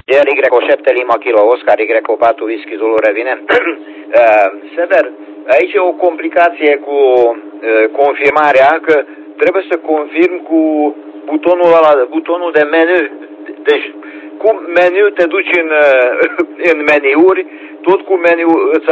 Y7 Lima Kilo Oscar, Y4 Whisky Zulu revine. Sever, aici e o complicație cu confirmarea, că trebuie să confirm cu butonul de meniu. Deci cu meniu te duci în meniuri, tot cu meniu îți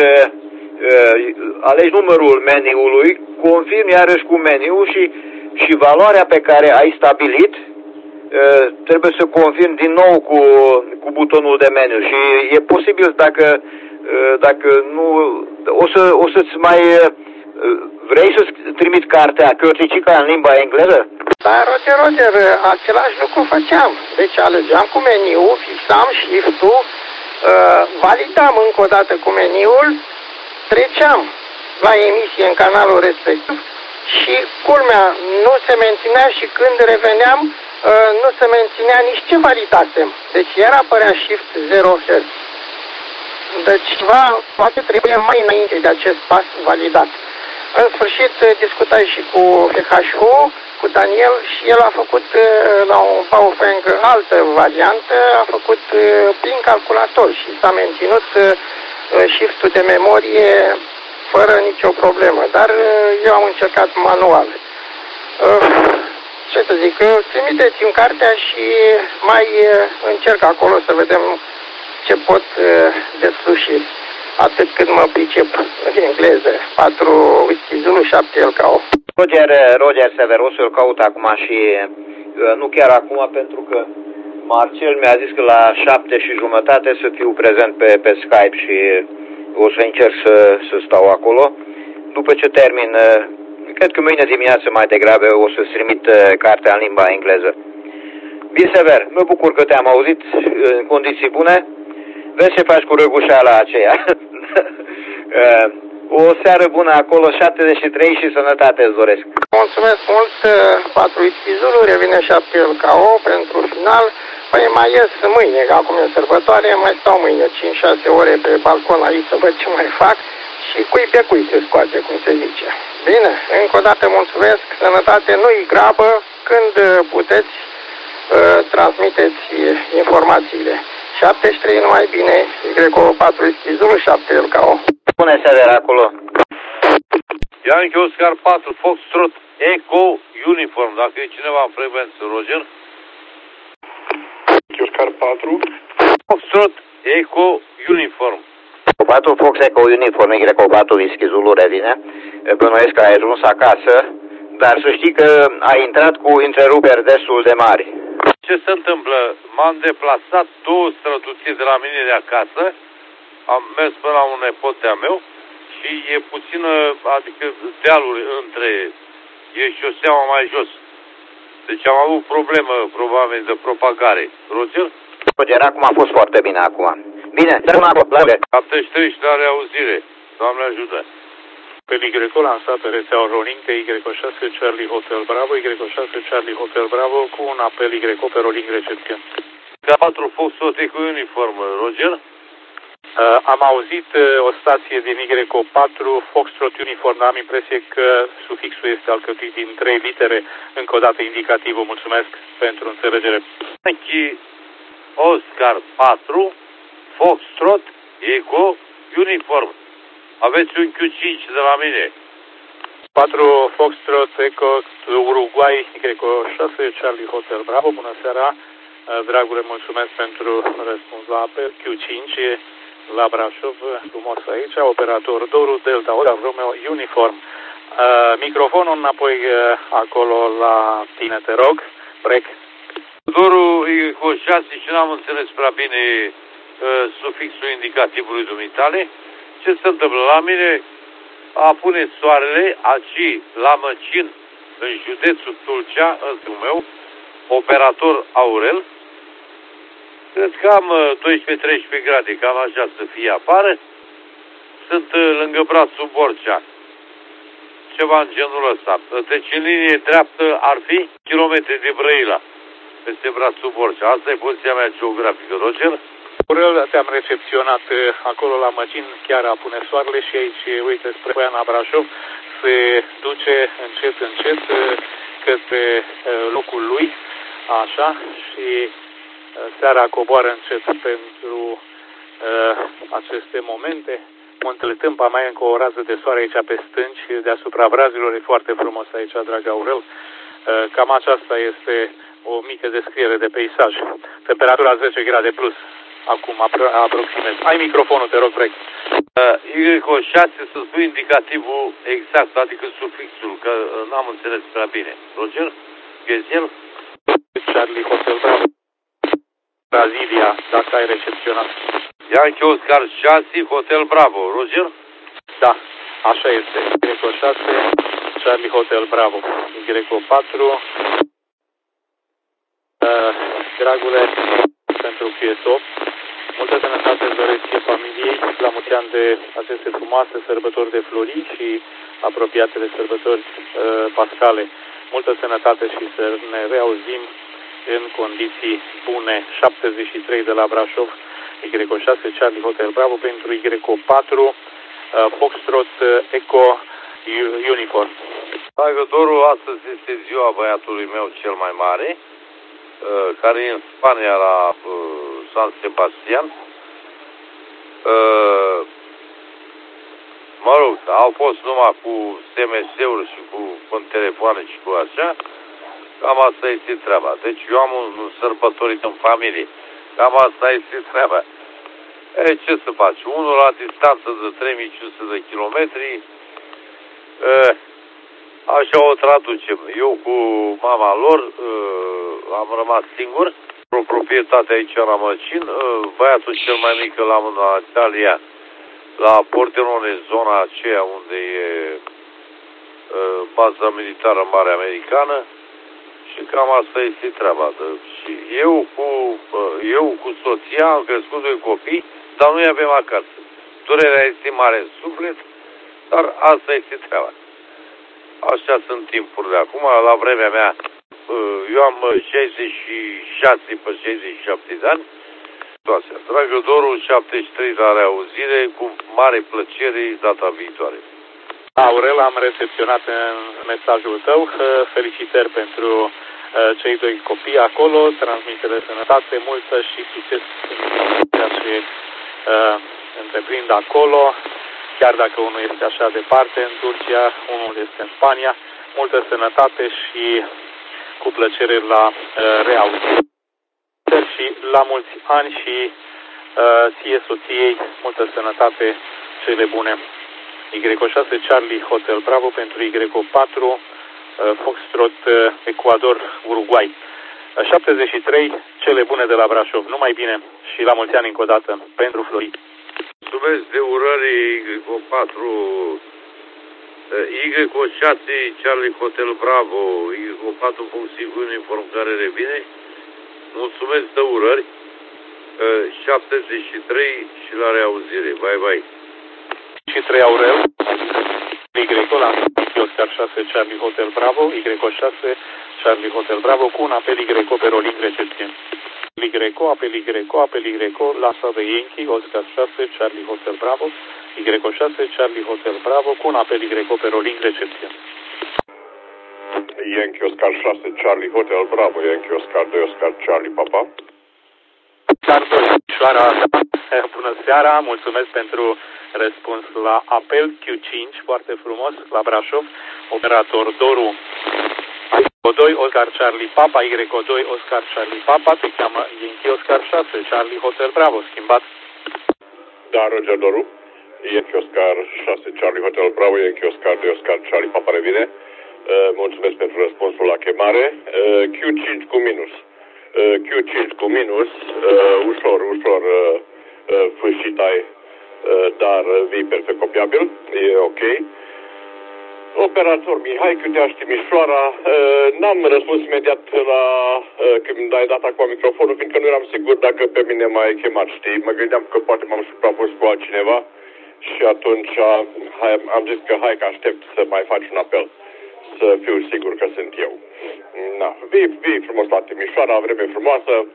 alegi numărul meniului, confirmi iarăși cu meniu și valoarea pe care ai stabilit trebuie să confirm din nou cu butonul de meniu. Și e posibil dacă nu o să-ți mai vrei să-ți trimit cartea, cărticica în limba engleză? Da, Roger, același lucru făceam. Deci alegeam cu meniu, fixam shift-ul, validam încă o dată cu meniul, treceam la emisie în canalul respectiv și culmea nu se menținea și când reveneam nu se menținea nici ce validasem. Deci iar apărea shift 0 Hz. Deci ceva poate trebuie mai înainte de acest pas validat. În sfârșit discutai și cu FHU, cu Daniel, și el a făcut la un Baofeng altă variantă, a făcut prin calculator și s-a menținut shift-ul de memorie fără nicio problemă, dar eu am încercat manual. Ce să zic, trimiteți-mi cartea și mai încerc acolo să vedem ce pot desluși, atât cât mă pricep în engleză. 4 Whisky Zulu, 7 LKO. Roger Sever, o să-l caut acum și nu chiar acum, pentru că Marcel mi-a zis că la 7:30 să fiu prezent pe Skype și o să încerc să stau acolo. După ce termin, cred că mâine dimineață mai degrabă o să-ți trimit cartea în limba engleză. Bine, Sever, mă bucur că te-am auzit în condiții bune. Vezi ce faci cu răgușeala aceea. O seară bună acolo, 73 și sănătate îți doresc. Mulțumesc mult, 4 Whisky Zulu, revine 7 LKO pentru final. Păi mai ies mâine, că acum e sărbătoare, mai stau mâine 5-6 ore pe balcon aici să văd ce mai fac și cui pe cui se scoate, cum se zice. Bine, încă o dată mulțumesc, sănătate, nu-i grabă, când puteți, transmiteți informațiile. 73 numai bine, Y4 Whisky Zulu, 7 LKO. Bună seara acolo. Yankee Oscar 4, Foxtrot, Echo, Uniform. Dacă e cineva în frecvență, Roger. Oscar 4. Foxtrot, Echo, Uniform. 4 Fox Echo Uniform, Y4 Whisky Zulu revine. Bănuiesc că ai ajuns acasă, dar să știi că ai intrat cu întreruperi destul de mari. Ce se întâmplă? M-am deplasat 2 străduții de la mine de acasă, am mers până la un nepot de-a meu și e puțină, adică dealuri între, e șoseaua mai jos. Deci am avut problemă, probabil, de propagare. Roger? Roger, acum a fost foarte bine acum. Bine, dăm acolo, la 73 și la reauzire. Doamne ajută. Pe Y lansat pe rețeaua Rolling pe Y6 Charlie Hotel Bravo, Y6 Charlie Hotel Bravo cu un apel Y pe Rolling recepție. K4 Foxtrot cu uniformă, Roger? Am auzit o stație din Y4 Foxtrot Uniform, am impresie că sufixul este alcătuit din 3 litere, încă o dată indicativul, mulțumesc pentru înțelegere. Yankee Oscar 4, Foxtrot, Echo, Uniform. Aveți un Q5 de la mine. 4 Foxtrot, Echo, Uruguay, Y6 Charlie Hotel Bravo, bună seara. Dragule, mulțumesc pentru răspuns la apel. Q5 la Brașov, frumos aici, operator Doru Delta Hotel Romeo Uniform. Microfonul înapoi acolo la tine, te rog. Break. Doru e cu 6 și n-am înțeles prea bine sufixul indicativului dumitale. Ce se întâmplă? La mine apune soarele aici la Măcin, în județul Tulcea, în meu, operator Aurel. Cred că am 12-13 grade, cam așa să fie afară. Sunt lângă brațul Borcea. Ceva în genul ăsta. Deci în linie dreaptă ar fi kilometri de Brăila, peste brațul Borcea. Asta e poziția mea geografică, Roger. Aurel, te-am recepționat acolo la Măcin, chiar apune soarele și aici, uite, spre Poiana Brașov, se duce încet către locul lui, așa, și seara coboară încet pentru aceste momente. Muntele Tâmpa mai e încă o rază de soare aici pe stânci, deasupra brazilor, e foarte frumos aici, dragă Aurel. Cam aceasta este o mică descriere de peisaj. Temperatura 10 grade plus, acum aproximez. Ai microfonul, te rog, Break. Y6 să spui indicativul exact, adică sufixul, că n-am înțeles prea bine. Roger? Gheziel? Charlie Hotel Bravo. Brazilia, dacă ai recepționat. Yankee Oscar 6, Hotel Bravo. Roger? Da, așa este. Y6, Charlie Hotel Bravo. Y4, dragule, pentru QS8. Multă sănătate îți doresc familiei la mulți ani de aceste frumoase sărbători de Florii și apropiatele sărbători pascale. Multă sănătate și să ne reauzim în condiții bune. 73 de la Brașov, Y6, Charlie Hotel Bravo pentru Y4, Foxtrot Eco Uniform. Dragă Doru, astăzi este ziua băiatului meu cel mai mare, care e în Spania la San Sebastian. Mă rog, au fost numai cu SMS-uri și cu telefoane și cu așa. Cam asta este treaba. Deci eu am un sărbătorit în familie. Cam asta este treaba. Ce să faci? Unul la distanță de 3500 de kilometri. Așa o traducem. Eu cu mama lor am rămas singur. O proprietate aici la Măcin. Băiatul cel mai mic l-am în Italia, la Pordenone, zona aceea unde e baza militară mare americană. Și cam asta este treaba. Și eu cu soția am crescut doi copii, dar nu avem acasă. Durerea este mare în suflet, dar asta este treaba. Așa sunt timpurile acum. La vremea mea, eu am 66 pe 67 de ani. Dragă Doru, 73 la reauzire, cu mare plăcere data viitoare. Aurel, am recepționat în mesajul tău. Felicitări pentru cei doi copii acolo, transmite-le sănătate multă și succes în ceea ce întreprind acolo, chiar dacă unul este așa departe în Turcia, unul este în Spania. Multă sănătate și cu plăcere la reauzire. Și la mulți ani și ție, soției, multă sănătate, cele bune. Y6 Charlie Hotel Bravo pentru Y4 Foxtrot Ecuador Uruguay. 73, cele bune de la Brașov. Numai bine și la mulți ani încă o dată pentru Florii. Mulțumesc de urări Y4 Y6 Charlie Hotel Bravo, Y4 Foxy Uniform care revine. Mulțumesc de urări 73 și la reauzire. Bye bye. Și 3 Aurel, Y la Oscar 6 Charlie Hotel Bravo, Y6 Charlie Hotel Bravo cu un apel Y pe rolling recepție. Apel Y, lasa de Yankee, Oscar 6 Charlie Hotel Bravo, Y6 Charlie Hotel Bravo cu un apel Y pe rolling recepție. Yankee Oscar 6 Charlie Hotel Bravo, Yankee Oscar 2 Oscar Charlie Papa. Oscar 2, Șoara, bună seara, mulțumesc pentru răspuns la apel Q5, foarte frumos, la Brașov, operator Doru. Y2 Oscar Charlie Papa, Y2 Oscar Charlie Papa, te cheamă Yankee Oscar 6 Charlie Hotel Bravo, schimbat. Da, Roger Doru. Yankee Oscar 6 Charlie Hotel Bravo, Yankee Oscar 2 Oscar Charlie Papa revine. Mulțumesc pentru răspunsul la chemare. Q5 cu minus. Q5 cu minus, ușor fâșit ai, dar vii perfect copiabil, e ok. Operator Mihai, Chiuteaș Timișoara, n-am răspuns imediat la când ai dat acum microfonul, fiindcă nu eram sigur dacă pe mine m-ai chemat, știi? Mă gândeam că poate m-am suprapus cu altcineva și atunci am zis că hai că aștept să mai faci un apel, să fiu sigur că sunt eu. Na, vii frumos la Timișoara, vreme frumoasă.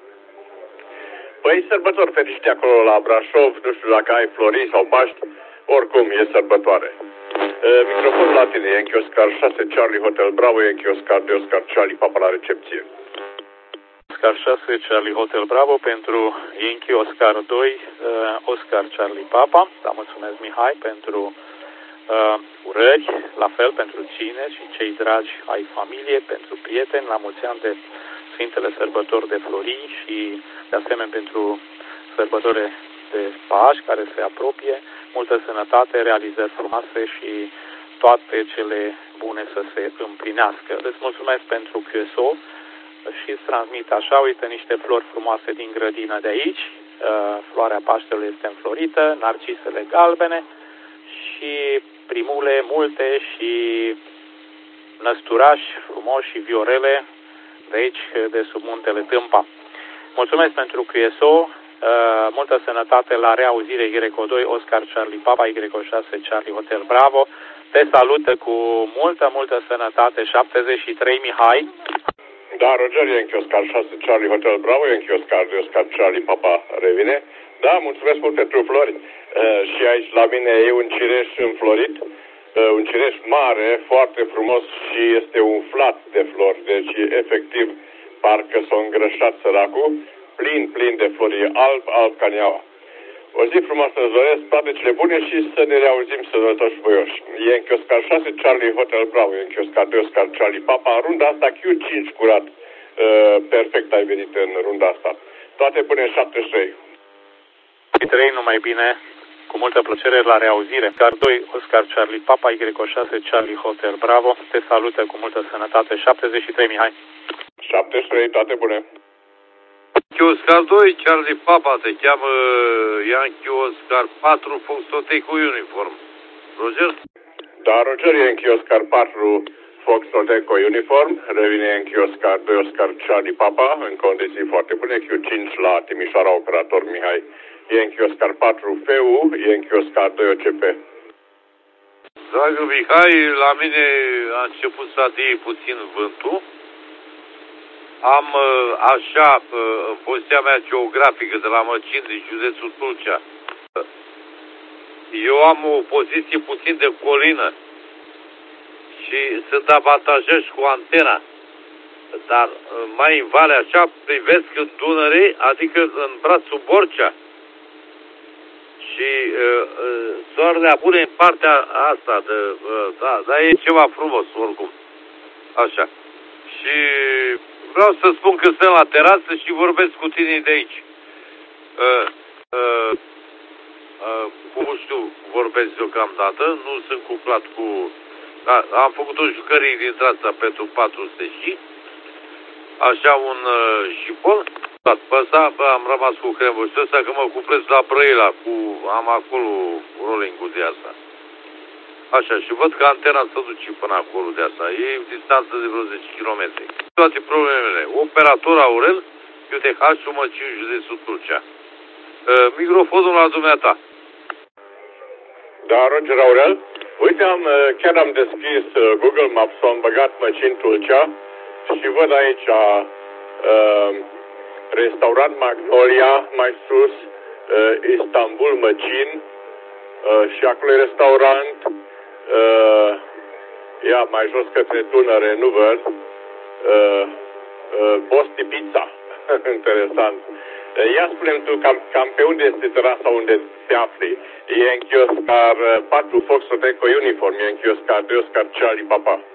Păi sărbători fericite acolo la Brașov, nu știu dacă ai Florii sau Paști, oricum e sărbătoare. Microfonul la tine, Yankee Oscar 6 Charlie Hotel Bravo, Yankee Oscar 2 Oscar Charlie Papa la recepție. Oscar 6, Charlie Hotel Bravo pentru Yankee Oscar 2, Oscar Charlie Papa. Da, mulțumesc Mihai pentru urări, la fel pentru cine și cei dragi ai familie, pentru prieteni, la mulți ani de Sfintele Sărbători de Florii și de asemenea pentru sărbătorile de Paști care se apropie, multă sănătate, realizări frumoase și toate cele bune să se împlinească. Îți mulțumesc pentru QSO și îți transmit așa, uite, niște flori frumoase din grădină de aici. Floarea Paștelui este înflorită, narcisele galbene și primule multe și năsturași frumoși și viorele de aici, de sub muntele Tâmpa. Mulțumesc pentru QSO, multă sănătate, la reauzire Greco 2, Oscar Charlie Papa, Greco 6, Charlie Hotel Bravo. Te salută cu multă sănătate, 73 Mihai. Da, Roger, Yankee Oscar 6, Charlie Hotel Bravo, Yankee Oscar 2, Oscar Charlie Papa revine. Da, mulțumesc mult pentru flori. Și aici la mine e un cireș înflorit, un cireș mare, foarte frumos și este umflat de flori, deci efectiv parcă s-a îngrășat săracul, plin de flori, alb ca neaua. O zi frumoasă îți doresc, toate cele bune și să ne reauzim sănătoși și voioși. Yankee Oscar 6, Charlie Hotel Bravo, Yankee Oscar 2, Oscar Charlie Papa, în runda asta Q5 curat. Perfect ai venit în runda asta. Toate până în 73. 3, numai bine, cu multă plăcere, la reauzire. Oscar 2, Oscar Charlie Papa, Y6, Charlie Hotel Bravo, te salută cu multă sănătate, 73 Mihai. 73, toate bune. Oscar 2, Charlie Papa, se cheamă Yankee Oscar 4, Foxtrot cu uniform. Roger? Da, Roger, Yankee Oscar 4, Foxtrot cu uniform, revine Yankee Oscar 2, Oscar Charlie Papa, în condiții foarte bune, Q5 la Timișoara, operator Mihai. Yankee Oscar 4, FU, Yankee Oscar 2, OCP. Dragă Mihai, la mine a început să adie puțin vântul. Am așa, în poziția mea geografică de la Măcin, din județul Tulcea, eu am o poziție puțin de colină și sunt avantajat cu antena. Dar mai în vale așa privesc în Dunăre, adică în brațul Borcea. Și soarele apune în partea asta, dar e ceva frumos oricum. Așa. Și vreau să spun că sunt la terasă și vorbesc cu tine de aici. Cum știu, vorbesc deocamdată, nu sunt cuplat cu... Am făcut o jucărie din asta pentru 400 și așa un șipol. Pe ăsta am rămas cu cremul și ăsta că mă cuplesc la Brăila, am acolo rolling-ul de asta. Așa, și văd că antena se duce până acolo de asta. E distanță de vreo 10 km. Toate problemele. Operator Aurel, UTH, Măcin, județul Tulcea. Microfonul la dumneata. Da, Roger Aurel. Uite, chiar am deschis Google Maps, am băgat Măcin Tulcea și văd aici restaurant Magnolia, mai sus, Istanbul Măcin, și acolo e restaurant, ia mai jos către Dunăre, nu văd, Bosti Pizza. Interesant. Ia spune-mi tu cam pe unde este terasa unde te afli. E în Oscar 4 Foxtrot Eco Uniform, e în Oscar 2 Oscar Charlie Papa.